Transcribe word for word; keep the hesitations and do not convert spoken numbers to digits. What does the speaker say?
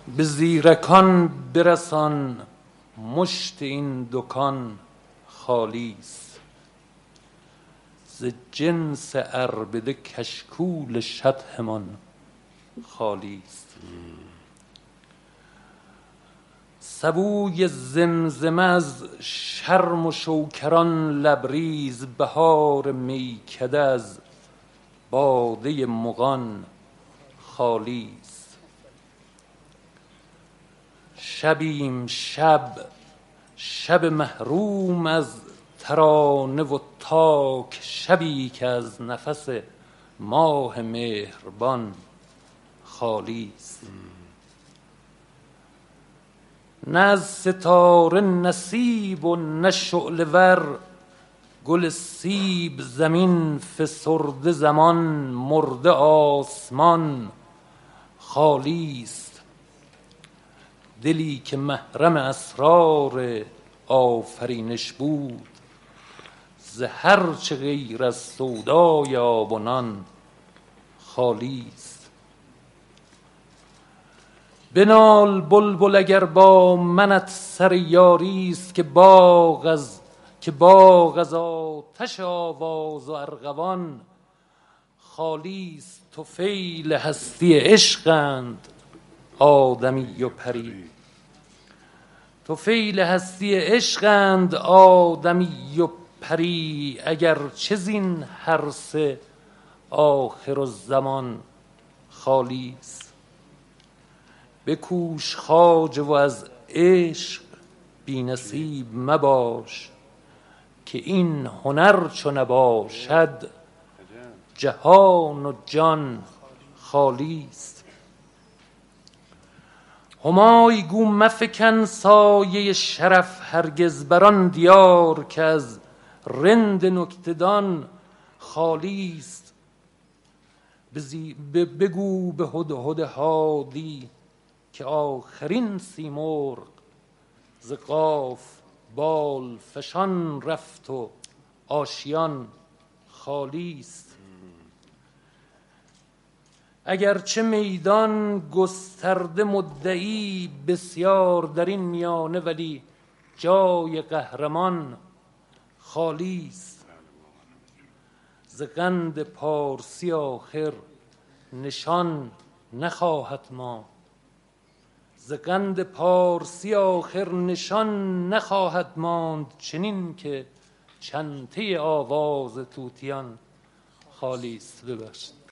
به زیرکان برسان مشت این دکان خالی است. ز جنس عربده کشکول شطحمان خالی است. سبوی زمزمه از شرم و شوکران لبریز، بهار میکده از باده مغان خالی است. شبیم شب شب محروم از ترانه و تاک، شبی که از نفس ماه مهربان خالی است. نه از ستاره نصیب و نه شعله ور، گل سیب زمین فسرده زمان مرده آسمان خالی است. دلی که محرم اسرار آفرینش بود، ز هر چه غیر از سودای آب و نان خالی است. بنال بلبل اگر با منت سر یاری است، که باغ از که باغ از آتش آواز و ارغوان خالی است. طفیل هستی عشقند آدمی و پری، طفیل هستی عشقند آدمی و پری، اگر چه زین هر سه آخرالزمان خالی است. بکوش خواجه و از عشق بی نصیب مباش، که این هنر چو نباشد جهان و جان خالی است. همای گو مفکن سایه شرف هرگز بر آن دیار، که از رند نکته‌دان خالی است. بگو به هدهد هادی که آخرین سیمرغ ز قاف بال فشان رفت و آشیان خالی است. اگرچه میدان گسترده مدعی بسیار در این میانه، ولی جای قهرمان خالی است. ز قند پارسی آخر نشان نخواهد ماند، ز قند پارسی آخر نشان نخواهد ماند، چنین که چنته آواز طوطیان خالی است. ببخشید.